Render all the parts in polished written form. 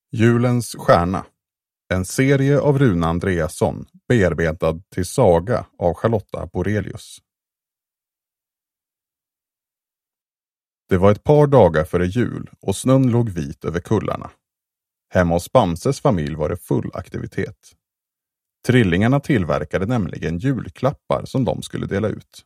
Julens stjärna. En serie av Rune Andreasson bearbetad till saga av Charlotta Borelius. Det var ett par dagar före jul och snön låg vit över kullarna. Hemma hos Bamses familj var det full aktivitet. Trillingarna tillverkade nämligen julklappar som de skulle dela ut.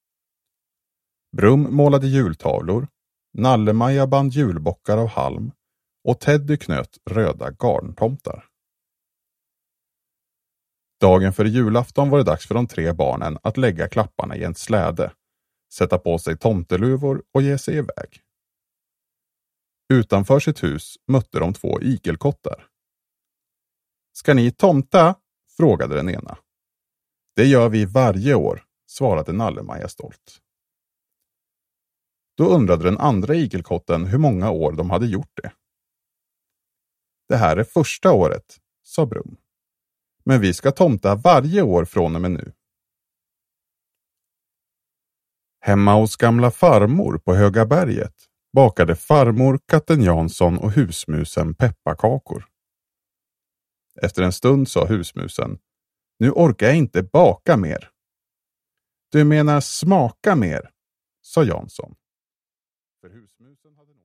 Brum målade jultavlor, Nalle-Maja band julbockar av halm och Teddy knöt röda garntomtar. Dagen före julafton var det dags för de 3 barnen att lägga klapparna i en släde, sätta på sig tomteluvor och ge sig iväg. Utanför sitt hus mötte de 2 igelkottar. "Ska ni tomta?" frågade den ena. "Det gör vi varje år", svarade Nalle-Maja stolt. Då undrade den andra igelkotten hur många år de hade gjort det. "Det här är första året", sa Brum. "Men vi ska tomta varje år från och med nu." Hemma hos gamla farmor på Höga berget bakade farmor, katten Jansson och husmusen pepparkakor. Efter en stund sa husmusen: "Nu orkar jag inte baka mer." "Du menar smaka mer", sa Jansson. För husmusen hade nog